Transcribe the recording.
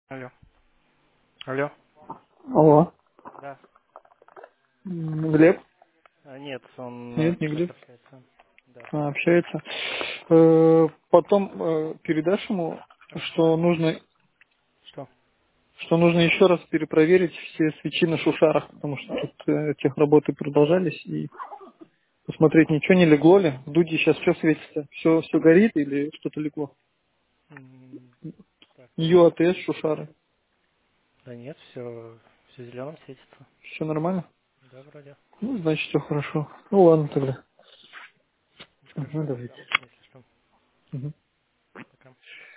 Алло. Алло. Алло. Да. Глеб? Нет, он Нет, не сейчас Глеб. общается. Да. Общается. Потом передашь ему, Да. Что? что нужно еще раз перепроверить все свечи на шушарах, потому что тут техработы продолжались, и посмотреть, ничего не легло ли. В Дуде сейчас все светится? Все горит или что-то легло? М, Так. Ее АТС, шушары. Да нет, все зеленым светится. Все нормально? Да, вроде. Ну, значит, все хорошо. Ну, ладно тогда. Хорошо, Ага, тогда, давайте. если что. Мгм. Пока.